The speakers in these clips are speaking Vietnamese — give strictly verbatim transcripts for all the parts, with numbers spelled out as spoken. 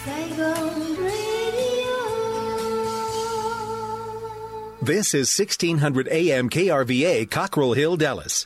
Saigon Radio. This is sixteen hundred A M K R V A, Cockrell Hill, Dallas.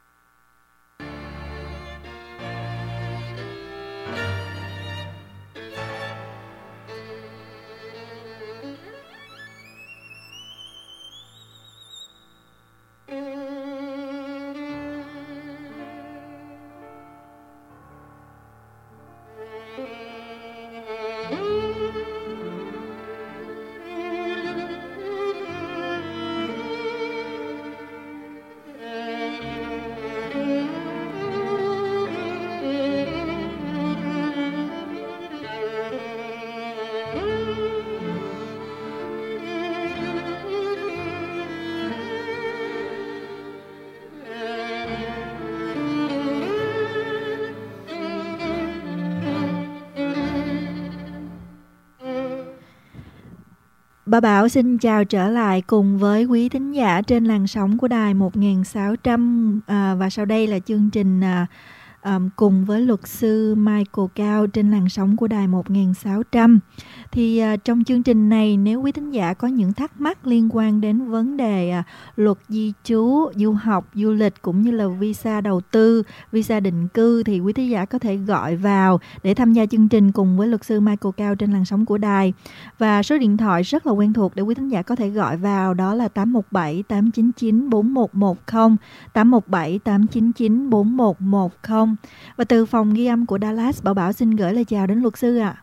Bà Bảo xin chào trở lại cùng với quý thính giả trên làn sóng của đài một nghìn sáu trăm à, và sau đây là chương trình à, à, cùng với luật sư Michael Cao trên làn sóng của đài một nghìn sáu trăm. Thì à, trong chương trình này, nếu quý thính giả có những thắc mắc liên quan đến vấn đề à, luật di trú, du học, du lịch cũng như là visa đầu tư, visa định cư thì quý thính giả có thể gọi vào để tham gia chương trình cùng với luật sư Michael Cao trên làn sóng của đài. Và số điện thoại rất là quen thuộc để quý thính giả có thể gọi vào đó là tám một bảy tám chín chín bốn một một không, tám một bảy tám chín chín bốn một một không. Và từ phòng ghi âm của Dallas, Bảo Bảo xin gửi lời chào đến luật sư ạ. À.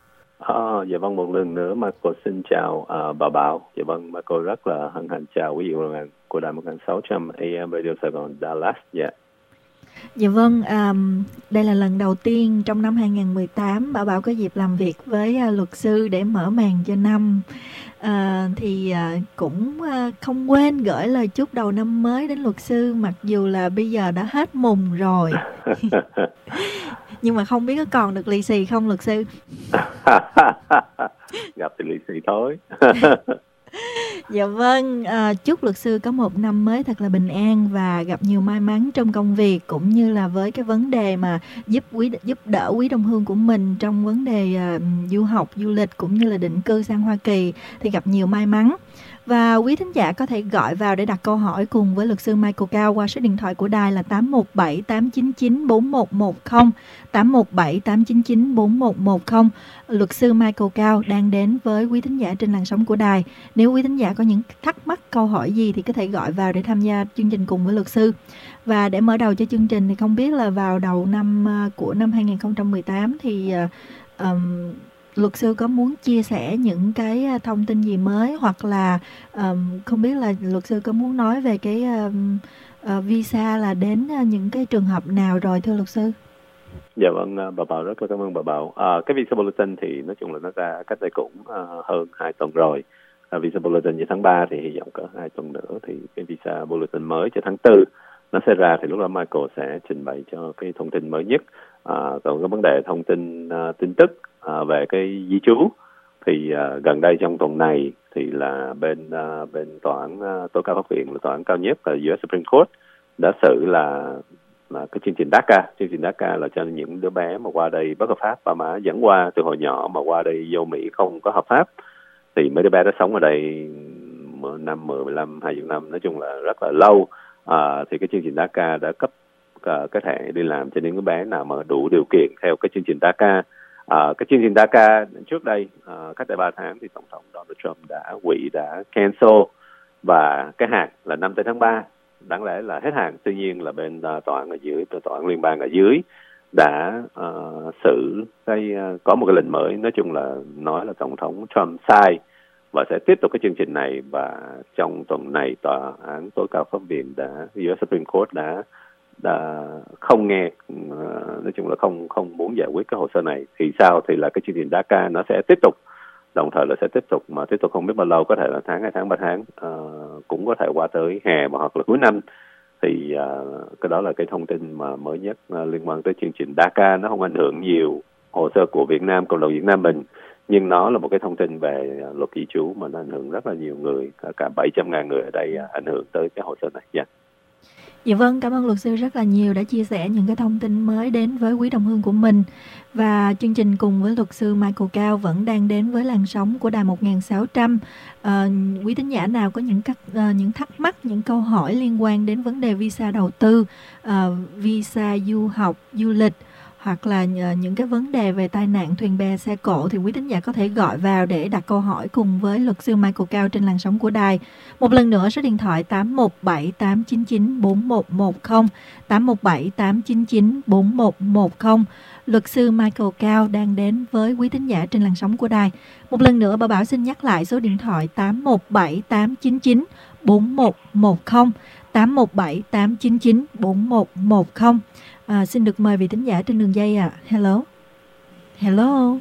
À, dạ vâng, một lần nữa Michael xin chào uh, bà Bảo. Dạ vâng, Michael rất là hân hạnh chào quý vị của đài một nghìn sáu trăm A M Radio Sài Gòn Dallas. Dạ. Dạ vâng, um, đây là lần đầu tiên trong năm hai không một tám Bảo Bảo có dịp làm việc với uh, luật sư để mở màn cho năm. Uh, thì uh, cũng uh, không quên gửi lời chúc đầu năm mới đến luật sư, mặc dù là bây giờ đã hết mùng rồi. Nhưng mà không biết có còn được lì xì không luật sư? Gặp thì lì xì thôi. Dạ vâng, à, chúc luật sư có một năm mới thật là bình an và gặp nhiều may mắn trong công việc, cũng như là với cái vấn đề mà giúp quý giúp đỡ quý đồng hương của mình trong vấn đề uh, du học, du lịch cũng như là định cư sang Hoa Kỳ thì gặp nhiều may mắn. Và quý thính giả có thể gọi vào để đặt câu hỏi cùng với luật sư Michael Cao qua số điện thoại của đài là tám một bảy tám chín chín bốn một một không, tám một bảy tám chín chín bốn một một không. Luật sư Michael Cao đang đến với quý thính giả trên làn sóng của đài. Nếu quý thính giả có những thắc mắc, câu hỏi gì thì có thể gọi vào để tham gia chương trình cùng với luật sư. Và để mở đầu cho chương trình thì không biết là vào đầu năm của năm hai không một tám thì um, luật sư có muốn chia sẻ những cái thông tin gì mới, hoặc là um, không biết là luật sư có muốn nói về cái um, uh, visa là đến những cái trường hợp nào rồi thưa luật sư? Dạ vâng, bà Bảo rất là cảm ơn bà Bảo. À, cái visa bulletin thì nói chung là nó ra cách đây cũng uh, hơn hai tuần rồi. À, visa bulletin như tháng ba thì hy vọng cỡ hai tuần nữa thì cái visa bulletin mới cho tháng tư nó sẽ ra, thì lúc đó Michael sẽ trình bày cho cái thông tin mới nhất. À, còn cái vấn đề thông tin uh, tin tức uh, về cái di trú thì uh, gần đây trong tuần này thì là bên uh, bên tòa án uh, tối cao pháp viện, là tòa án cao nhất là u ét Supreme Court đã xử là là cái chương trình DACA. Chương trình DACA là cho những đứa bé mà qua đây bất hợp pháp, ba má dẫn qua từ hồi nhỏ mà qua đây vô Mỹ không có hợp pháp, thì mấy đứa bé đó sống ở đây mười năm, mười, mười lăm, hai mươi năm, nói chung là rất là lâu. À, thì cái chương trình DACA đã cấp uh, cái thẻ đi làm cho những đứa bé nào mà đủ điều kiện theo cái chương trình DACA. À, cái chương trình DACA trước đây, uh, cách đây ba tháng thì Tổng thống Donald Trump đã hủy, đã cancel, và cái hạn là năm tới tháng ba. Đáng lẽ là hết hạn, tuy nhiên là bên uh, tòa án ở dưới, tòa án liên bang ở dưới đã uh, xử cái uh, có một cái lệnh mới, nói chung là nói là Tổng thống Trump sai và sẽ tiếp tục cái chương trình này. Và trong tuần này tòa án tối cao pháp viện đã u ét Supreme Court đã đã không nghe, uh, nói chung là không không muốn giải quyết cái hồ sơ này. Thì sao thì là cái chương trình DACA nó sẽ tiếp tục, đồng thời là sẽ tiếp tục, mà tiếp tục không biết bao lâu, có thể là tháng, hai tháng, ba tháng, uh, cũng có thể qua tới hè mà hoặc là cuối năm. Thì uh, cái đó là cái thông tin mà mới nhất uh, liên quan tới chương trình DACA. Nó không ảnh hưởng nhiều hồ sơ của Việt Nam, cộng đồng Việt Nam mình, nhưng nó là một cái thông tin về uh, luật di trú mà nó ảnh hưởng rất là nhiều người, cả bảy trăm ngàn người ở đây uh, ảnh hưởng tới cái hồ sơ này. Yeah. Dạ vâng, cảm ơn luật sư rất là nhiều đã chia sẻ những cái thông tin mới đến với quý đồng hương của mình. Và chương trình cùng với luật sư Michael Cao vẫn đang đến với làn sóng của đài một nghìn sáu trăm. À, quý thính giả nào có những các uh, những thắc mắc, những câu hỏi liên quan đến vấn đề visa đầu tư, uh, visa du học, du lịch, hoặc là những cái vấn đề về tai nạn thuyền bè xe cộ, thì quý thính giả có thể gọi vào để đặt câu hỏi cùng với luật sư Michael Cao trên làn sóng của đài. Một lần nữa, số điện thoại tám một bảy tám chín chín bốn một một không, tám một bảy tám chín chín bốn một một không. Luật sư Michael Cao đang đến với quý thính giả trên làn sóng của đài. Một lần nữa, bà Bảo xin nhắc lại số điện thoại tám một bảy tám chín chín bốn một một không, tám một bảy tám chín chín bốn một một không. À, xin được mời vị thính giả trên đường dây ạ. À. Hello. Hello.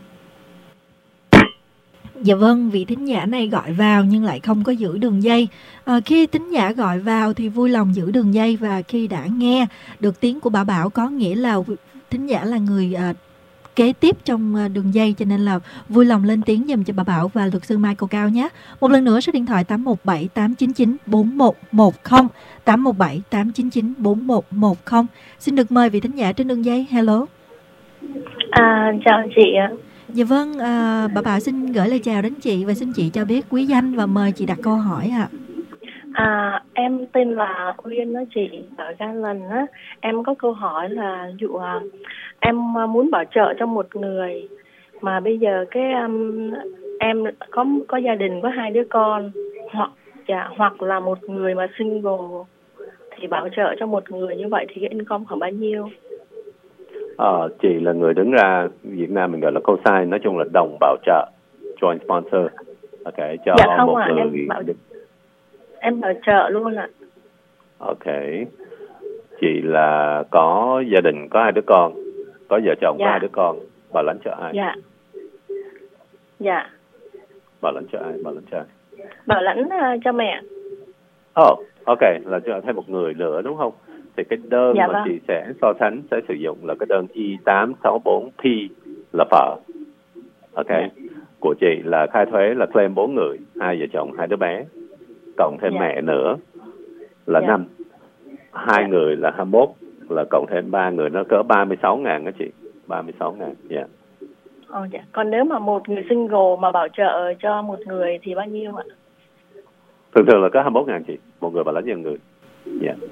Dạ vâng, vị thính giả này gọi vào nhưng lại không có giữ đường dây. À, khi thính giả gọi vào thì vui lòng giữ đường dây, và khi đã nghe được tiếng của bà Bảo có nghĩa là thính giả là người à, kế tiếp trong đường dây, cho nên là vui lòng lên tiếng dùm cho bà Bảo và luật sư Michael Cao nhé. Một lần nữa, số điện thoại tám một bảy tám chín chín bốn một một không, tám một bảy tám chín chín bốn một một không. Xin được mời vị thính giả trên đường dây. Hello. À, chào chị ạ. Dạ vâng, à, bà Bảo xin gửi lời chào đến chị và xin chị cho biết quý danh và mời chị đặt câu hỏi ạ. À. À, em tên là Uyên đó chị, ở Ga Lần á. Em có câu hỏi là dụ à, em muốn bảo trợ cho một người mà bây giờ cái um, em có có gia đình có hai đứa con, hoặc dạ, hoặc là một người mà single, thì bảo trợ cho một người như vậy thì cái income khoảng bao nhiêu? Ờ, chị là người đứng ra, Việt Nam mình gọi là co-sign, nói chung là đồng bảo trợ, joint sponsor, ok, cho dạ không một à, người. Em bảo, em bảo trợ luôn ạ. Ok, chị là có gia đình, có hai đứa con, có vợ chồng, dạ. Có hai đứa con, bảo lãnh cho ai? Dạ. Dạ. Bảo lãnh cho ai? Bảo lãnh cho ai? Bảo lãnh uh, cho mẹ. Oh, ok, là cho thêm một người nữa đúng không? Thì cái đơn dạ mà vâng. chị sẽ so sánh, sẽ sử dụng là cái đơn I tám sáu bốn P là vợ. Ok, dạ. Của chị là khai thuế là claim bốn người, hai vợ chồng, hai đứa bé, cộng thêm dạ. mẹ nữa là dạ. năm, hai dạ. người là hai mươi mốt, là cộng thêm ba người nó cỡ ba mươi sáu ngàn đó chị, ba mươi sáu ngàn, dạ. Yeah. Ồ, dạ. Còn nếu mà một người single mà bảo trợ cho một người thì bao nhiêu ạ? Thường thường là có hai mươi mốt ngàn chị, một người bảo lãnh cho người. Dạ. Yeah.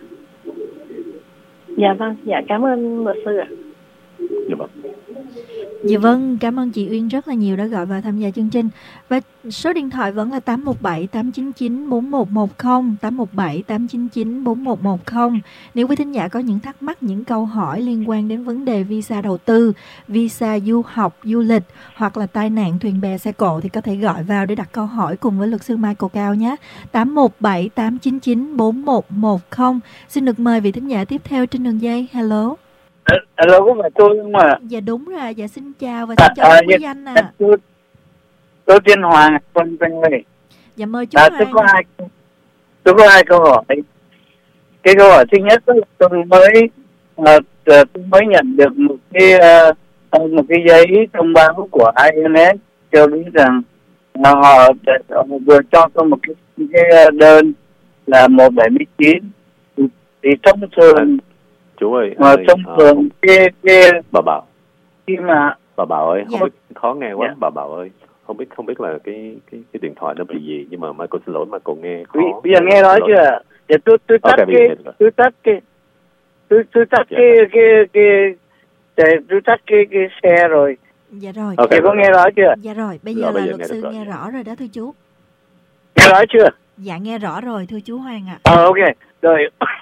Dạ vâng, dạ cảm ơn luật sư ạ. Dạ vâng. Dạ vâng, cảm ơn chị Uyên rất là nhiều đã gọi vào tham gia chương trình. Và số điện thoại vẫn là tám một bảy tám chín chín bốn một một không, tám một bảy tám chín chín bốn một một không. Nếu quý thính giả có những thắc mắc, những câu hỏi liên quan đến vấn đề visa đầu tư, visa du học, du lịch, hoặc là tai nạn thuyền bè xe cộ thì có thể gọi vào để đặt câu hỏi cùng với luật sư Michael Cao nhé. tám một bảy tám chín chín bốn một một không. Xin được mời vị thính giả tiếp theo trên đường dây. Hello. Alo, có phải tôi không ạ? Dạ đúng rồi, dạ xin chào và xin chào à, quý danh ạ. À. Tôi, tôi tên Hoàng, Quân Văn ơi. Dạ mời chú à, Hoàng. Tôi có, hai, tôi có hai câu hỏi. Cái câu hỏi thứ nhất là tôi mới uh, tôi mới nhận được một cái uh, một cái giấy thông báo của I N S cho biết rằng mà họ, họ vừa cho tôi một cái, cái đơn là một bảy chín. Thì, thì thông thường chú ơi, mà thông thường uh, cái, cái bà Bảo khi mà bà Bảo ơi, không dạ. biết, khó nghe quá. Dạ. Bà Bảo ơi, không biết không biết là cái cái cái điện thoại nó bị gì, nhưng mà Michael xin lỗi, Michael nghe khó. Bây giờ nghe nói chưa? Để tôi tôi tắt okay, cái tôi tắt cái tôi tôi tắt dạ. cái cái cái để tôi tắt cái cái xe rồi. Dạ rồi. Okay, có nghe rõ chưa? Dạ rồi, bây giờ rồi, là bây giờ luật sư nghe, nghe rõ rồi đó thưa chú. Nghe rõ chưa? Dạ nghe rõ rồi thưa chú Hoàng ạ. À. Ờ ok. Rồi.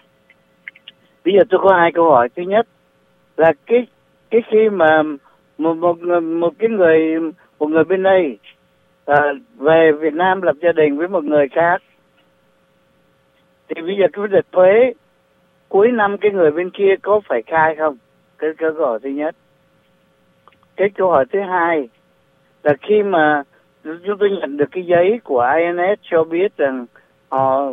Bây giờ tôi có hai câu hỏi. Thứ nhất là cái cái khi mà một một một cái người một người bên đây à, về Việt Nam lập gia đình với một người khác, thì bây giờ cái vấn đề thuế cuối năm cái người bên kia có phải khai không? Cái câu hỏi thứ nhất. Cái câu hỏi thứ hai là khi mà chúng tôi nhận được cái giấy của I N S cho biết rằng họ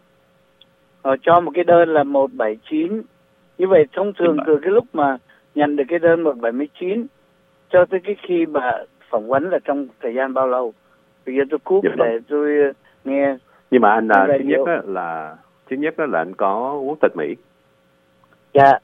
họ cho một cái đơn là một bảy chín. Như vậy thông thường từ cái lúc mà nhận được cái đơn một bảy chín cho tới cái khi mà phỏng vấn là trong thời gian bao lâu? Bây giờ tôi cúp để tôi nghe. Nhưng mà anh là thứ nhất á, là thứ nhất đó là anh có quốc tịch Mỹ. Dạ.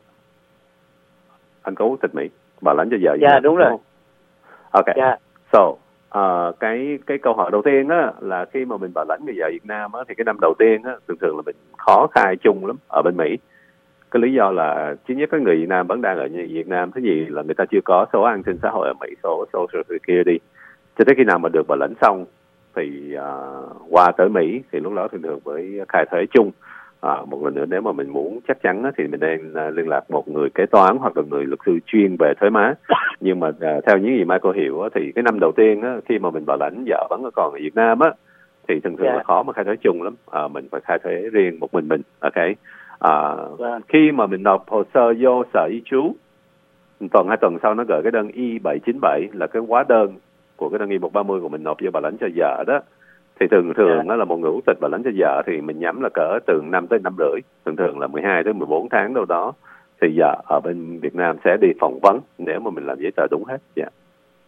Anh có quốc tịch Mỹ, bảo lãnh cho vợ. Dạ đúng rồi. Đúng ok. Dạ. So, uh, cái cái câu hỏi đầu tiên á là khi mà mình bảo lãnh người vợ Việt Nam á, thì cái năm đầu tiên á thường thường là mình khó khai chung lắm ở bên Mỹ. Cái lý do là thứ nhất cái người Việt Nam vẫn đang ở Việt Nam, thứ gì là người ta chưa có số an sinh xã hội ở Mỹ, số Social Security. Cho tới khi nào mà được bảo lãnh xong thì uh, qua tới Mỹ thì lúc đó thường thường mới khai thuế chung. À, một lần nữa nếu mà mình muốn chắc chắn á, thì mình nên uh, liên lạc một người kế toán hoặc là người luật sư chuyên về thuế má. Nhưng mà uh, theo những gì Michael hiểu á, thì cái năm đầu tiên á, khi mà mình bảo lãnh vợ vẫn còn ở Việt Nam á, thì thường thường yeah. là khó mà khai thuế chung lắm. À, mình phải khai thuế riêng một mình mình. Ok. À, yeah. Khi mà mình nộp hồ sơ vô sở di trú, tuần hai tuần sau nó gửi cái đơn I bảy chín bảy là cái hóa đơn của cái đơn I một ba mươi của mình nộp vô bảo lãnh cho vợ đó. Thì thường thường yeah. nó là một người quốc tịch bảo lãnh cho vợ thì mình nhắm là cỡ từ năm tới năm rưỡi, thường thường là mười hai tới mười bốn tháng đâu đó. Thì vợ ở bên Việt Nam sẽ đi phỏng vấn nếu mà mình làm giấy tờ đúng hết. Dạ. Yeah.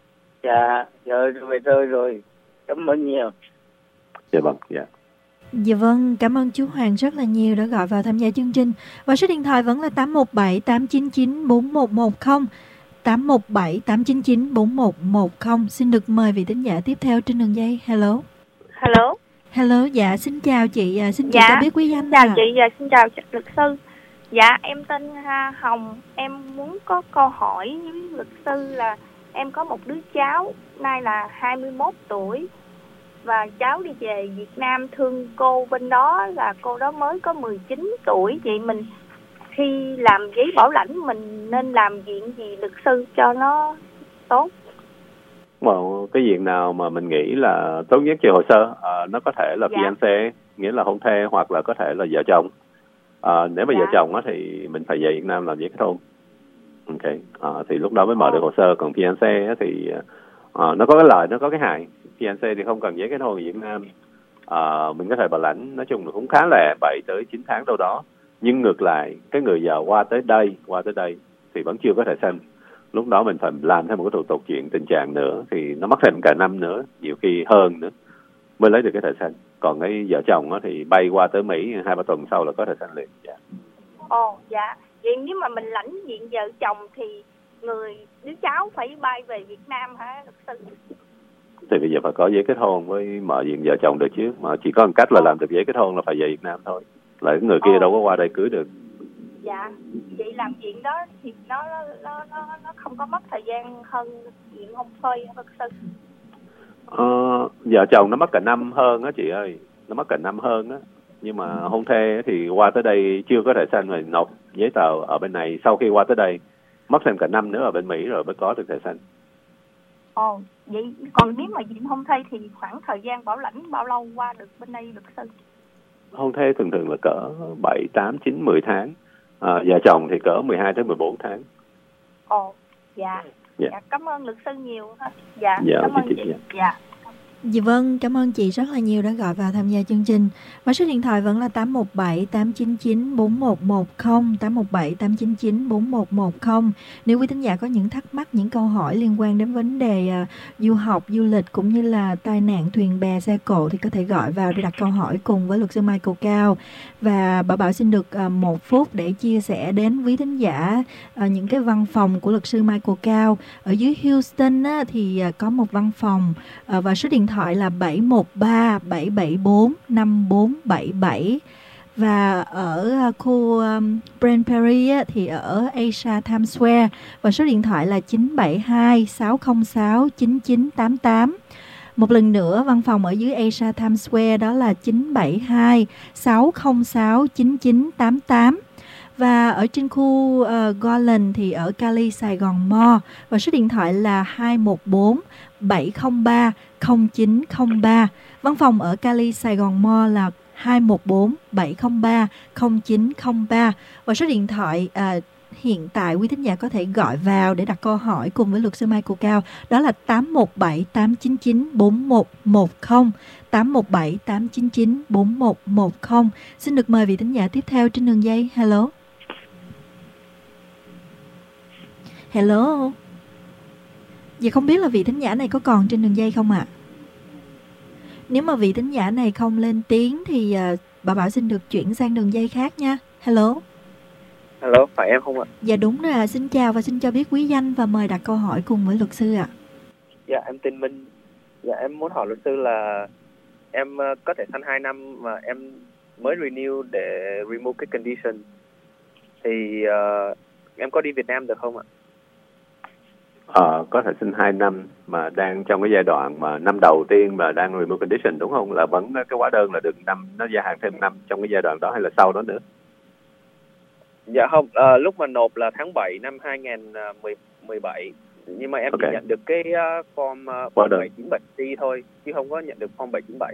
Dạ, rồi về tôi rồi. Cảm ơn nhiều. Dạ vâng, dạ. Dạ vâng, cảm ơn chú Hoàng rất là nhiều đã gọi vào tham gia chương trình. Và số điện thoại vẫn là tám một bảy tám chín chín bốn một một không, tám một bảy tám chín chín bốn một một không. Xin được mời vị thính giả tiếp theo trên đường dây. Hello. Hello. Hello, dạ xin chào chị, xin chị dạ, cho biết quý danh. Xin chào à. chị và xin chào luật sư. Dạ em tên Hồng, em muốn có câu hỏi với luật sư là em có một đứa cháu nay là hai mươi mốt tuổi và cháu đi về Việt Nam thương cô bên đó là cô đó mới có mười chín tuổi. Vậy mình khi làm giấy bảo lãnh mình nên làm diện gì luật sư cho nó tốt? Well, cái diện nào mà mình nghĩ là tốt nhất cho hồ sơ, à, nó có thể là dạ. fiancé, nghĩa là hôn thê, hoặc là có thể là vợ chồng. À, nếu mà dạ. vợ chồng á, thì mình phải về Việt Nam làm giấy kết hôn. Ok, à, thì lúc đó mới mở được hồ sơ. Còn fiancé á, thì à, nó có cái lợi, nó có cái hại. Fiancé thì không cần giấy kết hôn ở Việt Nam. À, mình có thể bảo lãnh, nói chung là cũng khá là bảy tới chín tháng đâu đó. Nhưng ngược lại, cái người vợ qua tới đây, qua tới đây thì vẫn chưa có thể sinh. Lúc đó mình phải làm thêm một cái thủ tục chuyện tình trạng nữa thì nó mất thêm cả năm nữa, nhiều khi hơn nữa mới lấy được cái thẻ xanh. Còn cái vợ chồng á thì bay qua tới Mỹ hai ba tuần sau là có thẻ xanh liền. Dạ. Ồ dạ. Vậy nếu mà mình lãnh diện vợ chồng thì người đứa cháu phải bay về Việt Nam hả luật sư? Thì bây giờ phải có giấy kết hôn với mở diện vợ chồng được chứ, mà chỉ có một cách là làm được giấy kết hôn là phải về Việt Nam thôi. Lại người kia Ồ. đâu có qua đây cưới được. Dạ, vậy làm chuyện đó thì nó nó nó nó không có mất thời gian hơn chuyện hôn phơi luật sư? Ờ, vợ chồng nó mất cả năm hơn á chị ơi, nó mất cả năm hơn á. Nhưng mà hôn thê thì qua tới đây chưa có thể xanh rồi nộp giấy tờ ở bên này, sau khi qua tới đây mất thêm cả năm nữa ở bên Mỹ rồi mới có được thẻ xanh. Ồ, vậy còn nếu mà diện hôn thê thì khoảng thời gian bảo lãnh bao lâu qua được bên đây luật sư? Hôn thê thường thường là cỡ bảy, tám, chín, mười tháng. À, vợ chồng thì cỡ mười hai tới mười bốn tháng. Ồ, dạ. Dạ. Dạ, cảm ơn luật sư nhiều. Dạ, dạ cảm ơn chị. Dạ. dạ. Dạ vâng, cảm ơn chị rất là nhiều đã gọi vào tham gia chương trình. Và số điện thoại vẫn là tám một bảy tám chín chín bốn một một không, tám một bảy tám chín chín bốn một một không. Nếu quý thính giả có những thắc mắc, những câu hỏi liên quan đến vấn đề uh, du học, du lịch cũng như là tai nạn thuyền bè xe cộ thì có thể gọi vào để đặt câu hỏi cùng với luật sư Michael Cao. Và Bảo Bảo xin được uh, một phút để chia sẻ đến quý thính giả uh, những cái văn phòng của luật sư Michael Cao. Ở dưới Houston á, thì uh, có một văn phòng uh, và số điện thoại là bảy một ba bảy bảy bốn năm bốn bảy bảy. Và ở khu um, Brent Perry á, thì ở Asia Times Square và số điện thoại là chín bảy hai sáu không sáu chín chín tám tám. Một lần nữa, văn phòng ở dưới Asia Times Square đó là chín bảy hai sáu không sáu chín chín tám tám. Và ở trên khu uh, Garland thì ở Cali, Sài Gòn Mall và số điện thoại là hai một bốn bảy không ba không chín không ba. Văn phòng ở Cali, Sài Gòn Mall là hai một bốn bảy không ba không chín không ba. Và số điện thoại uh, hiện tại quý thính giả có thể gọi vào để đặt câu hỏi cùng với luật sư Michael Cao đó là tám một bảy tám chín chín bốn một một không, tám một bảy tám chín chín bốn một một không. Xin được mời vị thính giả tiếp theo trên đường dây. Hello. Hello. Vậy không biết là vị thính giả này có còn trên đường dây không ạ? À? Nếu mà vị thính giả này không lên tiếng thì uh, Bà Bảo xin được chuyển sang đường dây khác nha. Hello. Hello, phải em không ạ? Dạ đúng rồi, xin chào và xin cho biết quý danh và mời đặt câu hỏi cùng với luật sư ạ. Dạ em tên Minh. Dạ em muốn hỏi luật sư là em uh, có thể sanh hai năm mà em mới renew để remove cái condition. Thì uh, em có đi Việt Nam được không ạ? Ờ, có thể xin hai năm mà đang trong cái giai đoạn mà năm đầu tiên mà đang remove condition đúng không? Là vẫn cái hóa đơn là được năm, nó gia hạn thêm năm trong cái giai đoạn đó hay là sau đó nữa? Dạ không, uh, lúc mà nộp là tháng bảy năm hai nghìn mười bảy. Nhưng mà em okay. chỉ nhận được cái uh, form uh, bảy chín bảy C thôi, chứ không có nhận được form bảy chín bảy.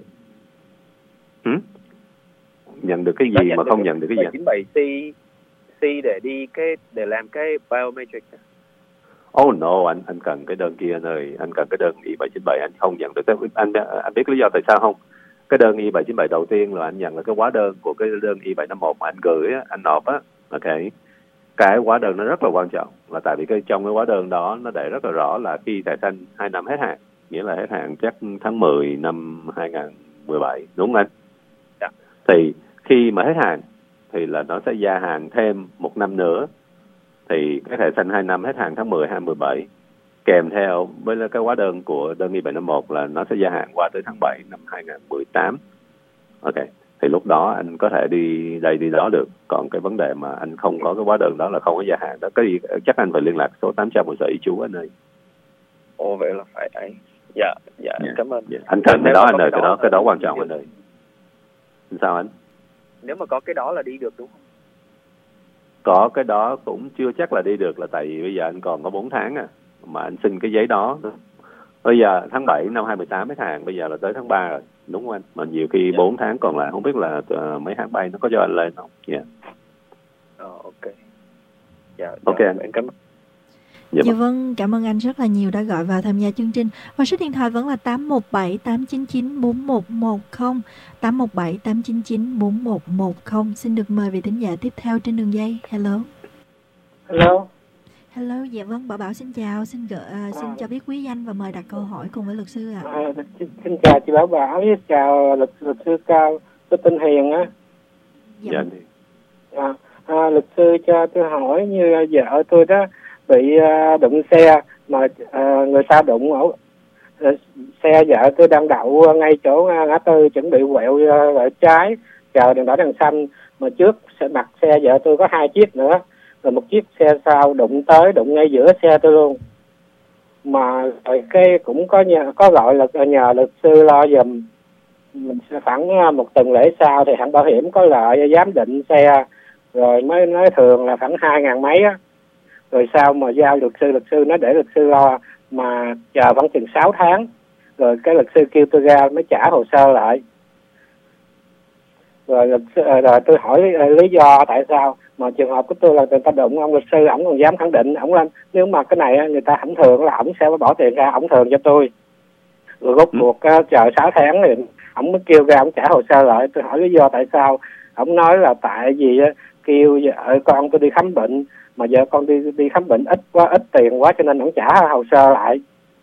Ừ? Nhận được cái gì mà không nhận được cái gì? bảy chín bảy C C để đi cái để làm cái biometric. Oh no, anh anh cần cái đơn kia anh ơi, anh cần cái đơn I bảy chín bảy, anh không nhận được. Anh anh biết lý do tại sao không? Cái đơn I bảy chín bảy đầu tiên là anh nhận là cái hóa đơn của cái đơn I bảy năm một mà anh gửi á, anh nộp á, ok. Cái hóa đơn nó rất là quan trọng là tại vì cái trong cái hóa đơn đó nó để rất là rõ là khi thẻ xanh hai năm hết hạn, nghĩa là hết hạn chắc tháng mười năm hai nghìn mười bảy, đúng không anh? Dạ. Thì khi mà hết hạn thì là nó sẽ gia hạn thêm một năm nữa. Thì cái thẻ xanh hai năm hết hạn tháng mười hai nghìn mười bảy, kèm theo với cái hóa đơn của đơn I bảy năm một là nó sẽ gia hạn qua tới tháng bảy năm hai nghìn mười tám. Ok, thì lúc đó anh có thể đi đây đi đó được. Còn cái vấn đề mà anh không có cái hóa đơn đó là không có gia hạn đó, cái gì chắc anh phải liên lạc số tám trăm của sở y chú anh ơi. Ồ vậy là phải ấy. Dạ, dạ, yeah. Cảm ơn. Yeah. Anh cần cái đó anh ơi, cái đó cái đó quan trọng anh ơi. Sao anh? Nếu mà có cái đó là đi được đúng không? Có cái đó cũng chưa chắc là đi được, là tại vì bây giờ anh còn có bốn tháng à, mà anh xin cái giấy đó. Bây giờ tháng bảy năm hai nghìn mười tám hết hạn, bây giờ là tới tháng ba rồi, đúng không anh? Mà nhiều khi bốn yeah. tháng còn lại không biết là uh, mấy hãng bay nó có cho anh lên không? Dạ. Yeah. Ờ, ok. Dạ, ok dạ, anh. Em cảm ơn. Dạ, dạ vâng, cảm ơn anh rất là nhiều đã gọi vào tham gia chương trình. Và số điện thoại vẫn là tám một bảy tám chín chín bốn một một không, tám một bảy tám chín chín bốn một một không. Xin được mời vị thính giả tiếp theo trên đường dây. Hello. Hello. Hello, dạ vâng, Bảo Bảo xin chào, xin gợi, uh, xin cho biết quý danh và mời đặt câu hỏi cùng với luật sư ạ. À, xin, xin chào chị Bảo Bảo, chào luật, luật sư Cao, tôi tên Hiền á. Dạ. dạ. À, à, luật sư cho tôi hỏi, như vợ tôi đó bị uh, đụng xe mà uh, người ta đụng ở uh, xe vợ tôi đang đậu ngay chỗ uh, ngã tư chuẩn bị quẹo uh, quẹo trái chờ đèn đỏ đèn xanh, mà trước mặt xe vợ tôi có hai chiếc nữa, rồi một chiếc xe sau đụng tới, đụng ngay giữa xe tôi luôn. Mà rồi cái cũng có nhờ, có gọi là nhờ luật sư lo giùm. Mình sẽ khoảng một tuần lễ sau thì hãng bảo hiểm có lại giám định xe, rồi mới nói thường là khoảng hai ngàn mấy á. Rồi sau mà giao luật sư, luật sư nó để luật sư lo, mà chờ khoảng chừng sáu tháng. Rồi cái luật sư kêu tôi ra mới trả hồ sơ lại. Rồi, luật sư, rồi tôi hỏi lý do tại sao mà trường hợp của tôi là người ta đụng, ông luật sư ổng còn dám khẳng định ổng lên nếu mà cái này người ta hẳn thường là ổng sẽ bỏ tiền ra, ổng thường cho tôi. Rồi rốt cuộc chờ sáu tháng thì ổng mới kêu ra ổng trả hồ sơ lại. Tôi hỏi lý do tại sao, ổng nói là tại vì kêu vợ con tôi đi khám bệnh, mà vợ con đi đi khám bệnh ít quá, ít tiền quá cho nên ổng trả hồ sơ lại.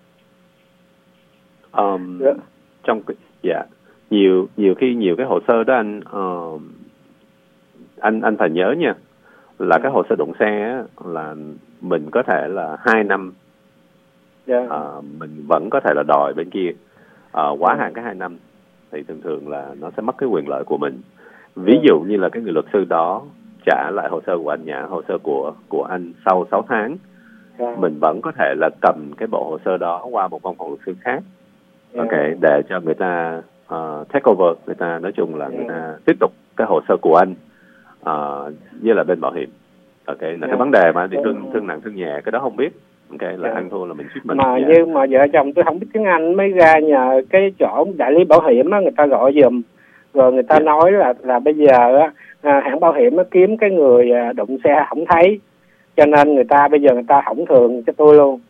Um, yeah. Trong dạ yeah. nhiều nhiều khi nhiều cái hồ sơ đó anh uh, anh anh phải nhớ nha, là cái hồ sơ đụng xe là mình có thể là hai năm, yeah. uh, mình vẫn có thể là đòi bên kia uh, quá hạn cái hai năm thì thường thường là nó sẽ mất cái quyền lợi của mình. Ví dụ như là cái người luật sư đó trả lại hồ sơ của anh, nhã hồ sơ của của anh sau sáu tháng, yeah. mình vẫn có thể là cầm cái bộ hồ sơ đó qua một văn phòng luật sư khác, yeah. ok, để cho người ta uh, take over, người ta nói chung là yeah. người ta tiếp tục cái hồ sơ của anh uh, với là bên bảo hiểm, ok, là yeah. cái vấn đề mà thì thương thương nặng thương nhẹ cái đó không biết, ok, là yeah. ăn thua là mình suýt mình. Mà yeah. như mà vợ chồng tôi không biết tiếng Anh mới ra nhờ cái chỗ đại lý bảo hiểm á, người ta gọi giùm, rồi người ta yeah. nói là là bây giờ á, à, hãng bảo hiểm nó kiếm cái người đụng xe không thấy, cho nên người ta bây giờ người ta hỏng thường cho tôi luôn.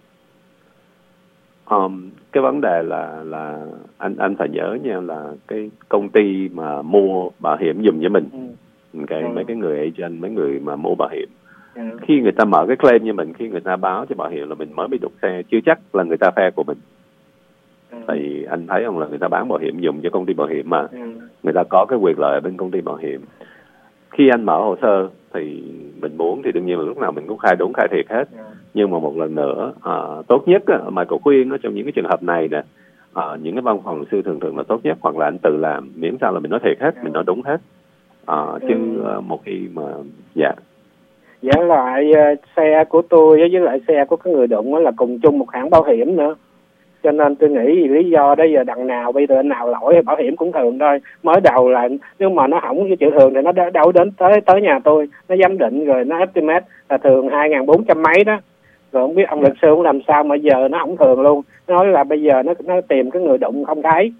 Um, cái vấn đề là là anh anh phải nhớ nha, là cái công ty mà mua bảo hiểm giùm với mình, ừ. okay, ừ. mấy cái người agent, mấy người mà mua bảo hiểm, ừ. khi người ta mở cái claim như mình, khi người ta báo cho bảo hiểm là mình mới bị đụng xe, chưa chắc là người ta phe của mình. Ừ. Tại vì anh thấy không, là người ta bán bảo hiểm dùng cho công ty bảo hiểm mà. Ừ. Người ta có cái quyền lợi ở bên công ty bảo hiểm. Khi anh mở hồ sơ thì mình muốn thì đương nhiên là lúc nào mình cũng khai đúng khai thiệt hết. Ừ. Nhưng mà một lần nữa, à, tốt nhất á, mà cậu khuyên á, trong những cái trường hợp này nè, à, những cái văn phòng luật sư thường thường là tốt nhất hoặc là anh tự làm, miễn sao là mình nói thiệt hết, ừ. mình nói đúng hết. À, chứ ừ. một khi mà dạ Dạ lại uh, xe của tôi với lại xe của cái người đụng là cùng chung một hãng bảo hiểm nữa, cho nên tôi nghĩ lý do đó giờ đằng nào bây giờ nào lỗi thì bảo hiểm cũng thường thôi. Mới đầu là nếu mà nó hỏng cái chữ thường thì nó đâu đến tới tới nhà tôi, nó giám định rồi nó estimate là thường hai ngàn bốn trăm mấy đó. Rồi không biết ông luật sư cũng làm sao mà giờ nó hỏng thường luôn, nói là bây giờ nó nó tìm cái người đụng không thấy.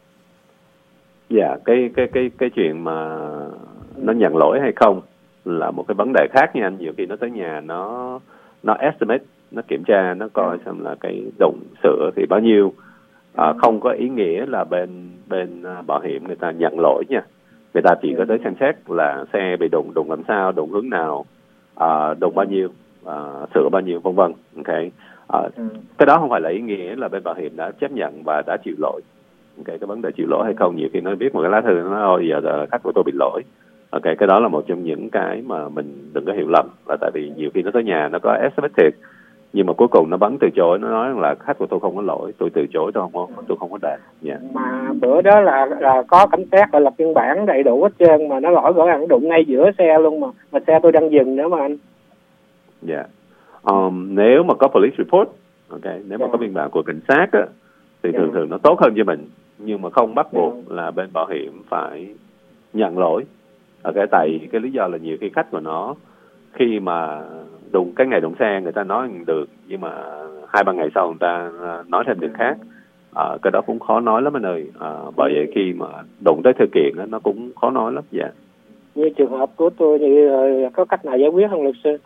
Dạ, cái cái cái cái chuyện mà nó nhận lỗi hay không là một cái vấn đề khác nha anh. Nhiều khi nó tới nhà nó nó estimate, nó kiểm tra, nó coi xem là cái đụng sửa thì bao nhiêu. À, không có ý nghĩa là bên bên bảo hiểm người ta nhận lỗi nha. Người ta chỉ có tới xem xét là xe bị đụng, đụng làm sao, đụng hướng nào, à, đụng bao nhiêu, à, sửa bao nhiêu, vân vân. Okay. À, cái đó không phải là ý nghĩa là bên bảo hiểm đã chấp nhận và đã chịu lỗi. Okay. Cái vấn đề chịu lỗi hay không, nhiều khi nó viết một cái lá thư nó nói ôi giờ khách của tôi bị lỗi. Ok, cái đó là một trong những cái mà mình đừng có hiểu lầm, là tại vì nhiều khi nó tới nhà nó có estimate thiệt, nhưng mà cuối cùng nó bắn từ chối, nó nói là khách của tôi không có lỗi, tôi từ chối, tôi không có tôi không có đền. Yeah. Mà bữa đó là là có cảnh sát gọi lập biên bản đầy đủ hết trơn, mà nó lỗi rõ ràng đụng ngay giữa xe luôn, mà mà xe tôi đang dừng nữa mà anh. Dạ. Yeah. Um, nếu mà có police report, ok, nếu yeah. mà có biên bản của cảnh sát á, thì yeah. thường thường nó tốt hơn cho mình, nhưng mà không bắt buộc yeah. là bên bảo hiểm phải nhận lỗi. Ok, tại cái lý do là nhiều khi khách của nó khi mà đụng cái ngày đụng xe người ta nói được, nhưng mà hai ba ngày sau người ta nói thêm việc khác. À, cái đó cũng khó nói lắm anh ơi. À, bởi vậy khi mà đụng tới thư kiện đó, nó cũng khó nói lắm. Dạ. Như trường hợp của tôi thì có cách nào giải quyết không luật sư?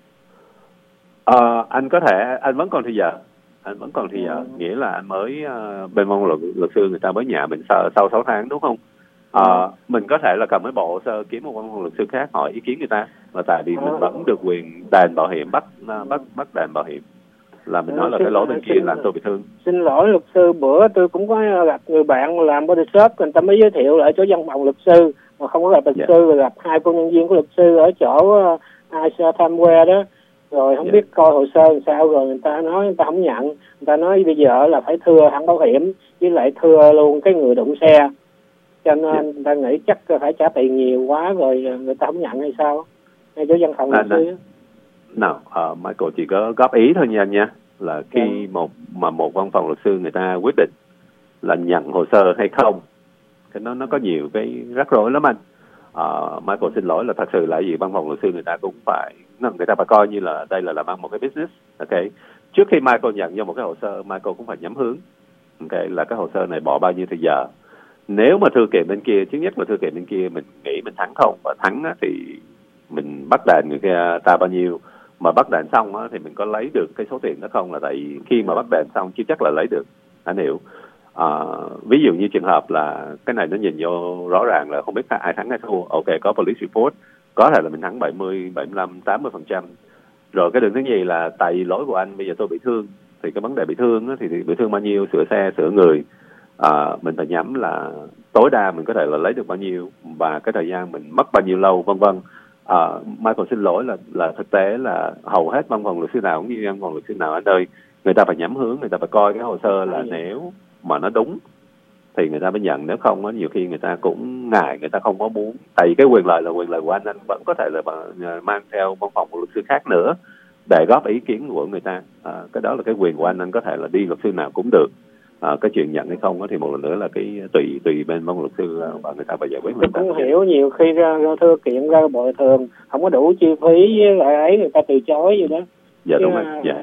À, anh có thể, anh vẫn còn thì giờ, anh vẫn còn thì giờ, ừ. nghĩa là anh mới uh, bên mong luật luật sư người ta mới nhà mình sau sau sáu tháng đúng không? À, mình có thể là cầm cái bộ hồ sơ kiếm một văn phòng luật sư khác hỏi ý kiến người ta, là tại vì mình vẫn được quyền đền bảo hiểm, bắt bắt bắt đền bảo hiểm, là mình nói là cái lỗi bên kia làm tôi bị thương. Xin lỗi luật sư, bữa tôi cũng có gặp người bạn làm body shop, người ta mới giới thiệu lại chỗ văn phòng luật sư, mà không có gặp luật yeah. sư, rồi gặp hai cô nhân viên của luật sư ở chỗ Asia Times đó, rồi không yeah. biết coi hồ sơ làm sao, rồi người ta nói người ta không nhận, người ta nói bây giờ là phải thưa hãng bảo hiểm với lại thưa luôn cái người đụng xe. Cho nên yeah. người ta nghĩ chắc phải trả tiền nhiều quá rồi người ta không nhận hay sao? Ngay chỗ văn phòng luật sư. Nào, uh, Michael chỉ có góp ý thôi nha anh nha. Là khi yeah. một mà một văn phòng luật sư người ta quyết định là nhận hồ sơ hay không, cái nó nó có nhiều cái rắc rối lắm anh. Uh, Michael xin lỗi là thật sự là gì, văn phòng luật sư người ta cũng phải, người ta phải coi như là đây là làm ăn một cái business. Ok, trước khi Michael nhận vô một cái hồ sơ, Michael cũng phải nhắm hướng. Ok, là cái hồ sơ này bỏ bao nhiêu thời giờ. Nếu mà thư kiện bên kia, thứ nhất là thư kiện bên kia mình nghĩ mình thắng không, và thắng á, thì mình bắt đền người kia ta bao nhiêu, mà bắt đền xong á, thì mình có lấy được cái số tiền đó không, là tại vì khi mà bắt đền xong chưa chắc là lấy được, anh hiểu. À, ví dụ như trường hợp là cái này nó nhìn vô rõ ràng là không biết ai thắng hay thua, ok có police report, có thể là mình thắng bảy mươi, bảy mươi lăm, tám mươi phần trăm. Rồi cái đường thứ nhì là tại vì lỗi của anh, bây giờ tôi bị thương, thì cái vấn đề bị thương á, thì, thì bị thương bao nhiêu, sửa xe, sửa người, à, mình phải nhắm là tối đa mình có thể là lấy được bao nhiêu, và cái thời gian mình mất bao nhiêu lâu, vân vân. À, Michael xin lỗi là là thực tế là hầu hết văn phòng luật sư nào cũng như văn phòng luật sư nào anh ơi, người ta phải nhắm hướng, người ta phải coi cái hồ sơ là nếu mà nó đúng thì người ta mới nhận, nếu không á nhiều khi người ta cũng ngại, người ta không có muốn, tại vì cái quyền lợi là quyền lợi của anh, anh vẫn có thể là mang theo văn phòng của luật sư khác nữa để góp ý kiến của người ta. À, cái đó là cái quyền của anh, anh có thể là đi luật sư nào cũng được. À, cái chuyện nhận hay không đó, thì một lần nữa là cái tùy tùy bên văn luật sư và người ta phải giải quyết. Tôi cũng hiểu nhiều khi ra, ra thư kiện ra bồi thường không có đủ chi phí với lại ấy, người ta từ chối vậy đó. Dạ đúng rồi. Dạ.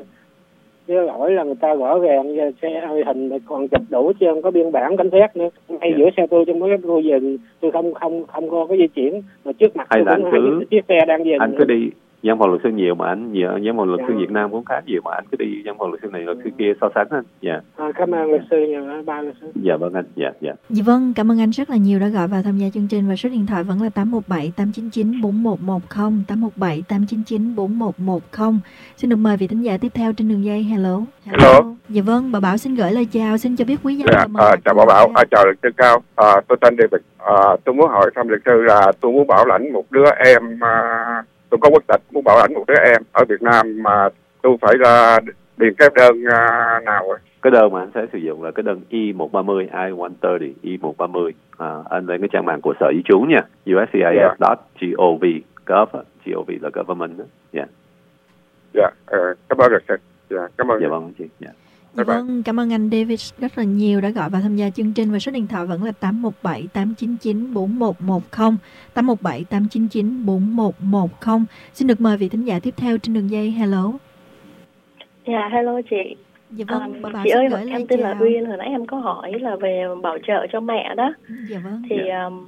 Cái lỗi là người ta rõ ràng xe hình còn chụp đủ chứ không có biên bản cảnh sát nữa. Ngay dạ. giữa xe tôi trong mấy cái khu dừng tôi không không không có cái di chuyển mà trước mặt hay tôi là anh cứ chiếc xe đang dừng. Anh cứ đi Văn phòng luật sư nhiều mà anh, nhiều văn phòng luật Dạ. sư Việt Nam cũng khá nhiều mà anh cứ đi văn phòng luật sư này luật sư kia so sánh anh. Dạ. À, cảm ơn luật sư nhiều, ba luật sư. Dạ vâng anh. Dạ dạ. Dạ vâng, cảm ơn anh rất là nhiều đã gọi vào tham gia chương trình, và số điện thoại vẫn là tám một bảy tám chín chín bốn một một không, tám một bảy tám chín chín bốn một một không. Xin được mời vị thính giả tiếp theo trên đường dây. Hello. Hello. Dạ vâng, bà Bảo xin gửi lời chào, xin cho biết quý danh Dạ, và mời à, đặt chào câu bà Bảo, hỏi. à, chào luật sư Cao, à, tôi tên David. À, tôi muốn hỏi thăm luật sư là tôi muốn bảo lãnh một đứa em, à, tôi có quốc tịch, muốn bảo lãnh một đứa em ở Việt Nam mà tôi phải ra điền cái đơn à, nào rồi? Cái đơn mà anh sẽ sử dụng là cái đơn I một ba mươi, I một ba mươi, I một ba mươi. À, anh lên cái trang mạng của Sở Di trú nha, u s c i s dot gov, gov, gov là government đó. Dạ. Dạ, ờ, cảm ơn luật sư. Dạ, cảm ơn. Dạ vâng chị. Dạ. Dạ vâng, cảm ơn anh David rất là nhiều đã gọi vào tham gia chương trình, và số điện thoại vẫn là tám một bảy tám chín chín bốn một một không, tám một bảy tám chín chín bốn một một không. Xin được mời vị thính giả tiếp theo trên đường dây. Hello. Dạ, hello chị. Dạ vâng, À, bà Bảo chị xin ơi, gửi lời em tên là chào. Uyên, hồi nãy em có hỏi là về bảo trợ cho mẹ đó. Dạ vâng. Thì um,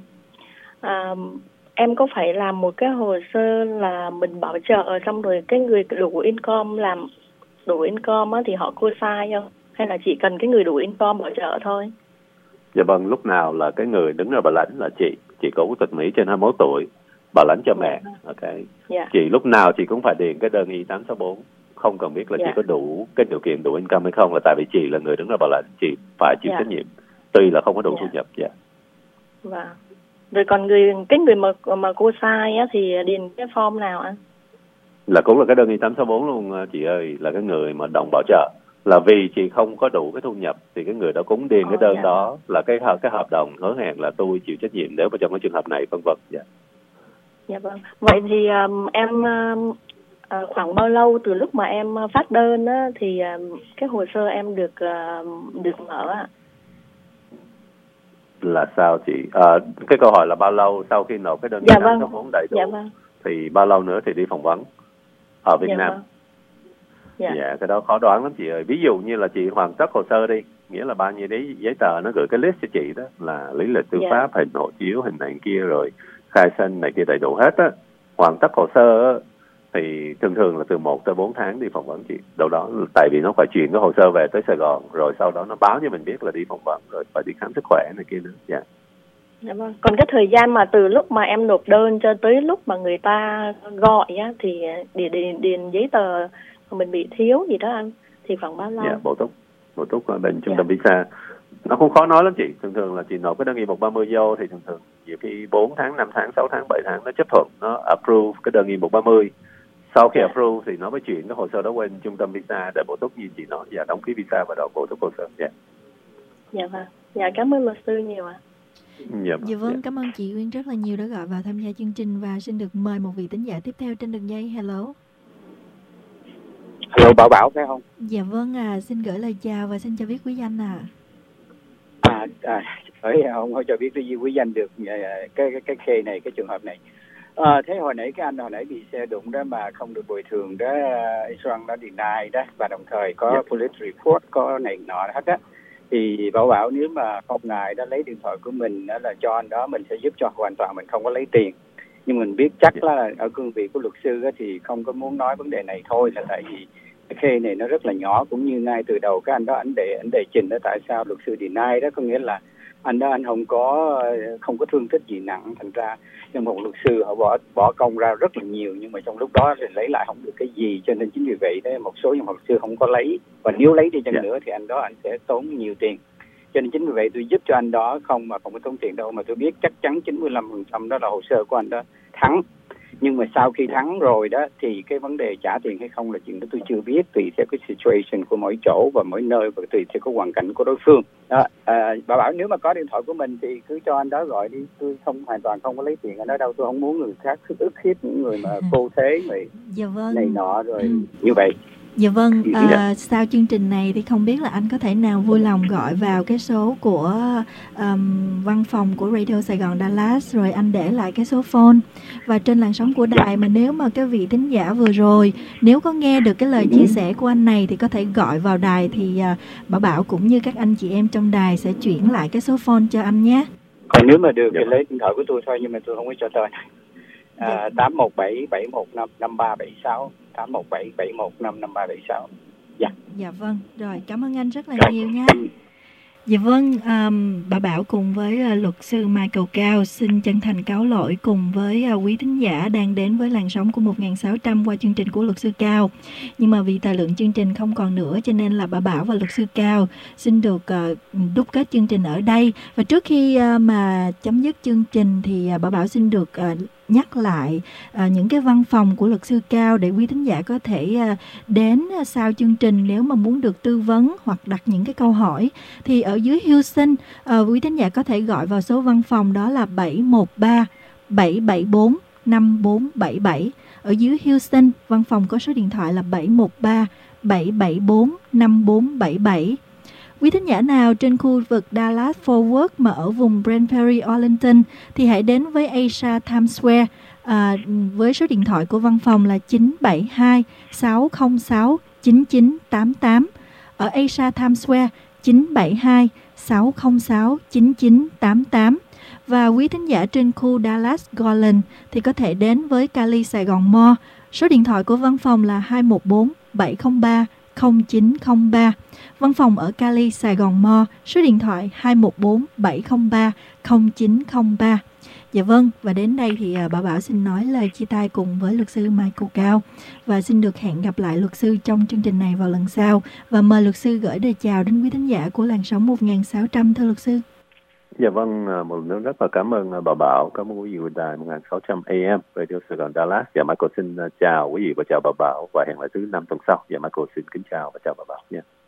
um, em có phải làm một cái hồ sơ là mình bảo trợ xong rồi cái người đủ income làm đủ income á, thì họ co-sign không? Hay là chỉ cần cái người đủ income bảo trợ thôi? Dạ vâng, lúc nào là cái người đứng ra bảo lãnh là chị, chị có quốc tịch Mỹ trên hai mươi mốt tuổi, bảo lãnh cho mẹ. Ok. Dạ. Chị lúc nào chị cũng phải điền cái đơn I tám sáu bốn, không cần biết là Dạ. chị có đủ cái điều kiện đủ income hay không, là tại vì chị là người đứng ra bảo lãnh, chị phải chịu Dạ. trách nhiệm, tuy là không có đủ Dạ. thu nhập. Dạ. Vâng. Rồi còn người cái người mà mà co-sign á thì điền cái form nào anh? Là cũng là cái đơn I tám sáu bốn luôn chị ơi, là cái người mà đồng bảo trợ, là vì chị không có đủ cái thu nhập thì cái người đó cũng điền cái đơn dạ. đó, là cái cái hợp đồng hứa hẹn là tôi chịu trách nhiệm nếu mà trong cái trường hợp này, vân vân. Dạ. Dạ vâng. Vậy thì um, em um, uh, khoảng bao lâu từ lúc mà em phát đơn á thì um, cái hồ sơ em được uh, được mở ạ? Là sao chị? À, cái câu hỏi là bao lâu sau khi nộp cái đơn Dạ I tám vâng. sáu bốn đầy đủ, Dạ vâng. thì bao lâu nữa thì đi phỏng vấn ở Việt Dạ Nam? vâng. Dạ. Dạ, cái đó khó đoán lắm chị ơi. Ví dụ như là chị hoàn tất hồ sơ đi, nghĩa là bao nhiêu đấy giấy tờ nó gửi cái list cho chị đó, là lý lịch tư Dạ. pháp, hình hộ chiếu, hình này kia, rồi khai sinh này kia đầy đủ hết á. Hoàn tất hồ sơ á, thì thường thường là từ một tới bốn tháng đi phỏng vấn chị. Đâu đó, tại vì nó phải chuyển cái hồ sơ về tới Sài Gòn, rồi sau đó nó báo cho mình biết là đi phỏng vấn, rồi phải đi khám sức khỏe này kia nữa. Dạ. Dạ vâng. Còn cái thời gian mà từ lúc mà em nộp đơn cho tới lúc mà người ta gọi á thì để điền, điền giấy tờ mình bị thiếu gì đó anh thì khoảng bao lâu? Dạ, bổ túc, bổ túc ở bên trung tâm visa. Nó cũng khó nói lắm chị. Thường thường là chị nộp cái đơn I một ba mươi vô thì thường thường nhiều khi bốn tháng, năm tháng, sáu tháng, bảy tháng nó chấp thuận, nó approve cái đơn I một ba mươi. Sau khi Dạ. approve thì nó mới chuyển cái hồ sơ đó qua trung tâm visa để bổ túc như chị nói, và đóng phí visa và đầu bổ túc hồ sơ. Dạ. Dạ vâng. Dạ cảm ơn luật sư nhiều ạ. Dạ, Dạ vâng, cảm ơn chị Uyên rất là nhiều đã gọi vào tham gia chương trình, và xin được mời một vị thính giả tiếp theo trên đường dây. Hello. Hello, Bảo Bảo phải không? Dạ vâng à, xin gửi lời chào và xin cho biết quý danh à. À, à hỏi không có cho biết cái gì quý danh được cái cái cái khê này, cái trường hợp này. À, thế hồi nãy cái anh hồi nãy bị xe đụng đó mà không được bồi thường đó, Israel nó deny đó, và đồng thời có Yeah. police report, có này nọ hết á. Thì Bảo Bảo nếu mà không ngại đó lấy điện thoại của mình đó là cho anh đó, mình sẽ giúp cho hoàn toàn, mình không có lấy tiền. Nhưng mình biết chắc Yeah. là ở cương vị của luật sư á, thì không có muốn nói vấn đề này thôi, là tại vì cái khê này nó rất là nhỏ, cũng như ngay từ đầu cái anh đó anh để anh đề trình đó, tại sao luật sư deny đó, có nghĩa là anh đó anh không có không có thương tích gì nặng, thành ra nhưng một luật sư họ bỏ bỏ công ra rất là nhiều, nhưng mà trong lúc đó thì lấy lại không được cái gì, cho nên chính vì vậy đấy một số những luật sư không có lấy, và nếu lấy đi chăng Yeah. nữa thì anh đó anh sẽ tốn nhiều tiền, cho nên chính vì vậy tôi giúp cho anh đó, không mà không có tốn tiền đâu, mà tôi biết chắc chắn chín mươi lăm phần trăm đó là hồ sơ của anh đó thắng. Nhưng mà sau khi thắng rồi đó thì cái vấn đề trả tiền hay không là chuyện đó tôi chưa biết, tùy theo cái situation của mỗi chỗ và mỗi nơi, và tùy theo cái hoàn cảnh của đối phương đó. À, bà bảo nếu mà có điện thoại của mình thì cứ cho anh đó gọi đi, tôi không hoàn toàn không có lấy tiền ở đó đâu, tôi không muốn người khác thức ức hiếp những người mà cô thế người Dạ vâng. này nọ rồi Ừ. như vậy. Dạ vâng, à, Dạ. sau chương trình này thì không biết là anh có thể nào vui lòng gọi vào cái số của um, văn phòng của Radio Sài Gòn Dallas, rồi anh để lại cái số phone, và trên làn sóng của đài mà nếu mà cái vị thính giả vừa rồi nếu có nghe được cái lời chia sẻ của anh này thì có thể gọi vào đài, thì uh, Bảo Bảo cũng như các anh chị em trong đài sẽ chuyển lại cái số phone cho anh nhé. Còn nếu mà được Dạ. thì lấy điện thoại của tôi thôi, nhưng mà tôi không có cho tên. À, tám một bảy bảy một năm năm ba bảy sáu, tám một bảy bảy một năm năm ba bảy sáu. Dạ. Dạ vâng, rồi cảm ơn anh rất là nhiều nha. Dạ vâng, um, bà Bảo cùng với uh, luật sư Michael Cao xin chân thành cáo lỗi cùng với uh, quý thính giả đang đến với làn sóng của một nghìn sáu trăm qua chương trình của luật sư Cao. Nhưng mà vì thời lượng chương trình không còn nữa cho nên là bà Bảo và luật sư Cao xin được uh, đúc kết chương trình ở đây. Và trước khi uh, mà chấm dứt chương trình thì uh, bà Bảo xin được uh, nhắc lại uh, những cái văn phòng của luật sư Cao để quý thính giả có thể uh, đến uh, sau chương trình nếu mà muốn được tư vấn hoặc đặt những cái câu hỏi. Thì ở dưới Houston, uh, quý thính giả có thể gọi vào số văn phòng đó là bảy một ba bảy bảy bốn năm bốn bảy bảy. Ở dưới Houston, văn phòng có số điện thoại là bảy một ba bảy bảy bốn năm bốn bảy bảy. Quý thính giả nào trên khu vực Dallas Fort Worth mà ở vùng Grand Prairie, Arlington thì hãy đến với Asia Times Square à, với số điện thoại của văn phòng là chín bảy hai sáu không sáu chín chín tám tám. Ở Asia Times Square chín bảy hai sáu không sáu chín chín tám tám. Và quý thính giả trên khu Dallas Garland thì có thể đến với Cali Sài Gòn Mall. Số điện thoại của văn phòng là hai một bốn bảy không ba không chín không ba. Văn phòng ở Cali Sài Gòn Mall, số điện thoại hai một bốn bảy không ba không chín không ba. Dạ vâng, và đến đây thì bà Bảo xin nói lời chia tay cùng với luật sư Michael Cao và xin được hẹn gặp lại luật sư trong chương trình này vào lần sau và mời luật sư gửi lời chào đến quý thính giả của làn sóng một nghìn sáu trăm thưa luật sư. Dạ vâng, một lần nữa rất là cảm ơn bà Bảo, cảm ơn quý vị của đài một nghìn sáu trăm A M Radio Sài Gòn Dallas. Dạ Michael xin chào quý vị và chào bà Bảo và hẹn lại thứ năm tuần sau. Dạ Michael xin kính chào và chào bà Bảo nha.